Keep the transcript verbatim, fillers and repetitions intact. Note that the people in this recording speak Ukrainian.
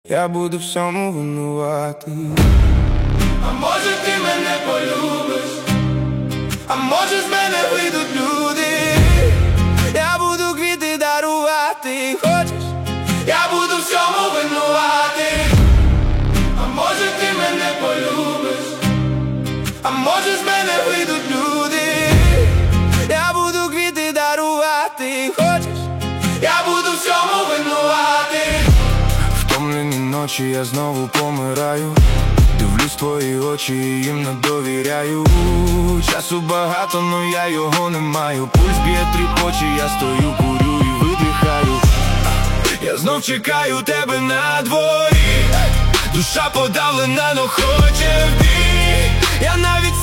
Я буду всьому винуватий. А може ти мене полюбиш, а може з мене вийдуть люди. Я буду квіти дарувати. Хочеш? Я буду всьому винуватий. А може ти мене полюбиш, а може з мене вийдуть люди. Я буду квіти дарувати. Хочеш? Я буду всьому винуватий. Втомлені ночі, я знову помираю. Дивлюсь в твої очі, їм не довіряю. Часу багато, но я його не маю. Пульс б'є тріпоче, я стою, курю і видихаю. Я знов чекаю тебе на дворі. Душа подавлена, но хоче в бій. Я навіть